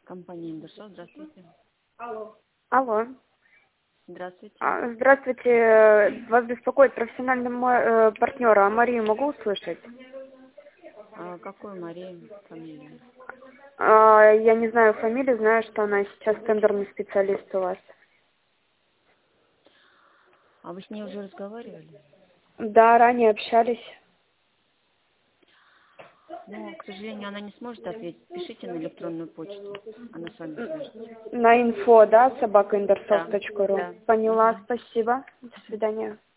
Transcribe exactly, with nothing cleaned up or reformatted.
Компания Индерсофт, здравствуйте. Алло. Алло. Здравствуйте. А, Здравствуйте. Вас беспокоит профессиональный ма- э, партнер. А Марию могу услышать? А какую Марию фамилию? А, Я не знаю фамилию, знаю, что она сейчас тендерный специалист у вас. А вы с ней уже разговаривали? Да, ранее общались. Ну, к сожалению, она не сможет ответить. Пишите на электронную почту. Она с вами свяжется. На инфо, да, собака Да, индерсофт точка ру. да. Поняла, Мгм. спасибо. До свидания.